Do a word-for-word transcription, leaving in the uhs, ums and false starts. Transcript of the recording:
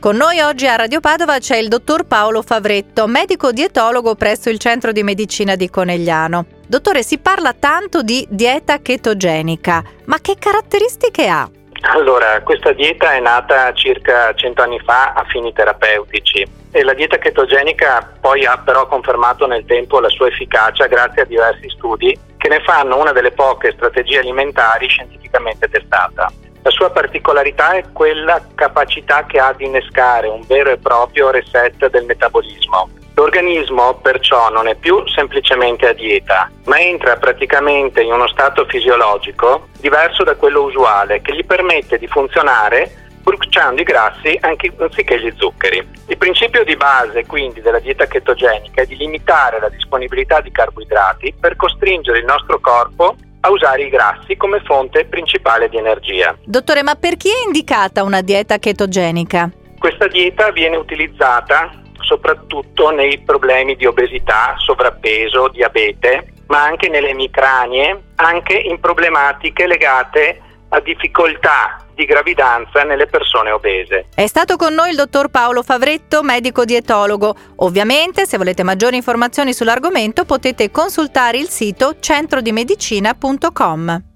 Con noi oggi a Radio Padova c'è il dottor Paolo Favretto, medico dietologo presso il Centro di Medicina di Conegliano. Dottore, si parla tanto di dieta chetogenica, ma che caratteristiche ha? Allora, questa dieta è nata circa cento anni fa a fini terapeutici e la dieta chetogenica poi ha però confermato nel tempo la sua efficacia grazie a diversi studi che ne fanno una delle poche strategie alimentari scientificamente testata. La sua particolarità è quella capacità che ha di innescare un vero e proprio reset del metabolismo. L'organismo perciò non è più semplicemente a dieta, ma entra praticamente in uno stato fisiologico diverso da quello usuale che gli permette di funzionare bruciando i grassi anziché gli zuccheri. Il principio di base quindi della dieta chetogenica è di limitare la disponibilità di carboidrati per costringere il nostro corpo a usare i grassi come fonte principale di energia. Dottore, ma per chi è indicata una dieta chetogenica? Questa dieta viene utilizzata soprattutto nei problemi di obesità, sovrappeso, diabete, ma anche nelle emicranie, anche in problematiche legate a difficoltà di gravidanza nelle persone obese. È stato con noi il dottor Paolo Favretto, medico dietologo. Ovviamente, se volete maggiori informazioni sull'argomento, potete consultare il sito centro di medicina punto com.